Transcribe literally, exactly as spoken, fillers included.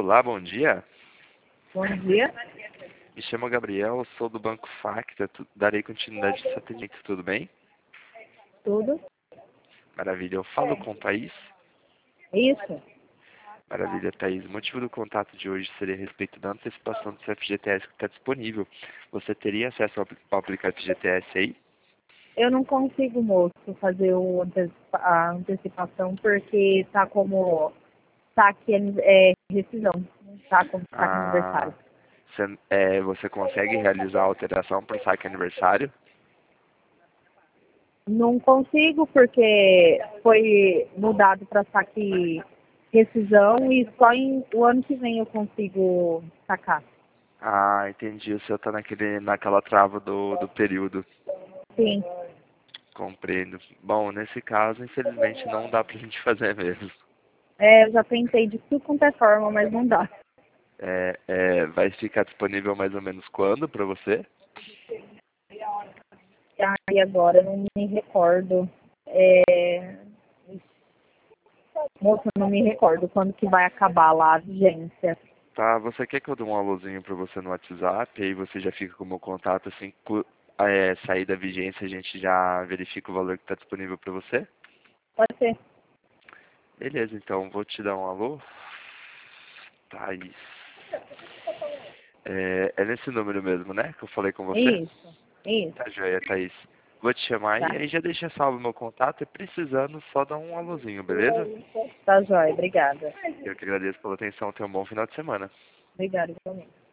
Olá, bom dia. Bom dia. Me chamo Gabriel, sou do Banco Facta, tu- darei continuidade de satélite, tudo bem? Tudo? Maravilha, eu falo com Thaís. Isso? Maravilha, Thaís. O motivo do contato de hoje seria a respeito da antecipação do seu F G T S que está disponível. Você teria acesso ao apli- ao aplicativo F G T S aí? Eu não consigo, moço, fazer o antecipa- a antecipação porque tá como saque é, rescisão, não tá como saque Ah, aniversário. você, é, você consegue realizar a alteração para o saque aniversário? Não consigo porque foi mudado para saque rescisão e só em, o ano que vem eu consigo sacar. Ah, entendi. O seu está naquele, naquela trava do, do período. Sim. Compreendo. Bom, nesse caso, infelizmente, não dá pra gente fazer mesmo. É, eu já tentei de tudo quanto é forma, mas não dá. É, é, vai ficar disponível mais ou menos quando para você? E agora eu não me recordo. É... Moça, eu não me recordo quando que vai acabar lá a vigência. Tá, você quer que eu dê um alôzinho pra você no WhatsApp? Aí você já fica com o meu contato, assim, cu- é, sair da vigência, a gente já verifica o valor que está disponível para você? Pode ser. Beleza, então, vou te dar um alô. Thaís. É, é nesse número mesmo, né, que eu falei com você? Isso, isso. Tá joia, Thaís. Vou te chamar Tá, e aí já deixa salvo o meu contato e precisando só dar um alôzinho, beleza? tá jóia, obrigada. Eu que agradeço pela atenção, tenha um bom final de semana. Obrigada, igualmente.